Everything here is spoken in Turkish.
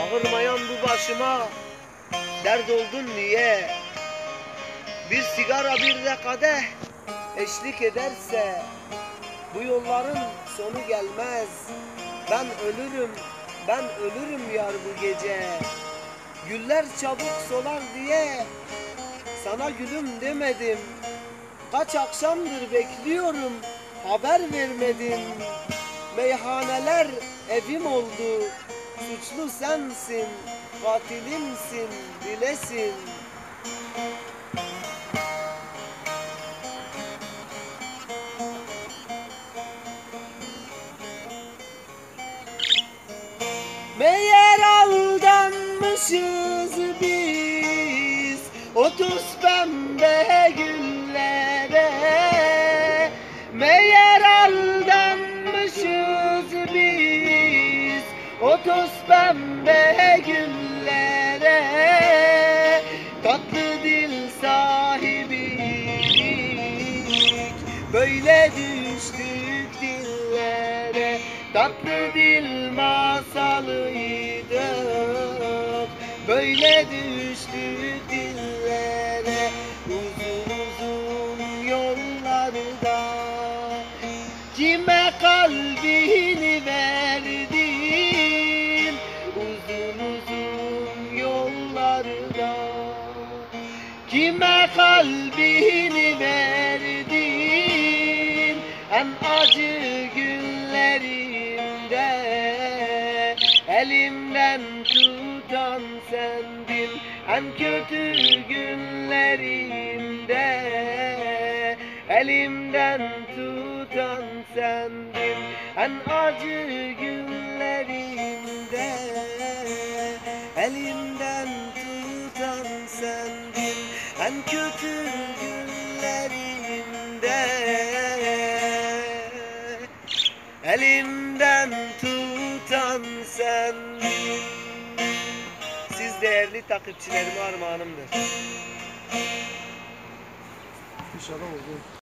Ağırmayan bu başıma dert oldun niye? Bir sigara bir de kadeh eşlik ederse bu yolların sonu gelmez. Ben ölürüm, ben ölürüm yar bu gece. Güller çabuk solar diye sana gülüm demedim. Kaç akşamdır bekliyorum, haber vermedin. Meyhaneler evim oldu, suçlu sensin, katilimsin, bilesin. Meğer aldanmışız biz o tuz pembe güllere. Meğer aldanmışız biz o tuz pembe güllere. Tatlı dil sahibiydik, böyle düştük dillere. Tatlı dil masalıydık, böyle düştük dillere. Uzun uzun yollarda kime kalbini verdin? Uzun uzun yollarda kime kalbini verdin? En acı günlerimde elimden tutan sendin. En kötü günlerimde elimden tutan sendin. En acı günlerimde elimden tutan sendin. En kötü günlerimde elimden tutan sendin. Siz değerli takipçilerime armağanımdır. İnşallah oldu.